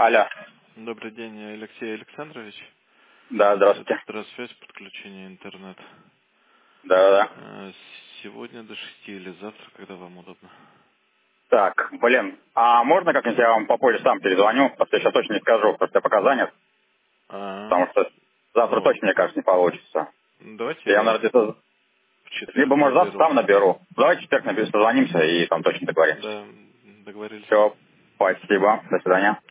Алло. Добрый день, Алексей Александрович. Да, здравствуйте. Это Трансферс, подключение интернет. Да. Сегодня до 6 или завтра, когда вам удобно. Так, блин, а можно как-нибудь я вам попозже сам перезвоню? Просто я сейчас точно не скажу, просто я пока занят. Потому что завтра Ну, точно, мне кажется, не получится. давайте Я, я наверное, где-то... в четверг Либо, может, завтра наберу. сам наберу. Давайте в четверг созвонимся и там точно договоримся. Да, договорились. Все, спасибо. До свидания.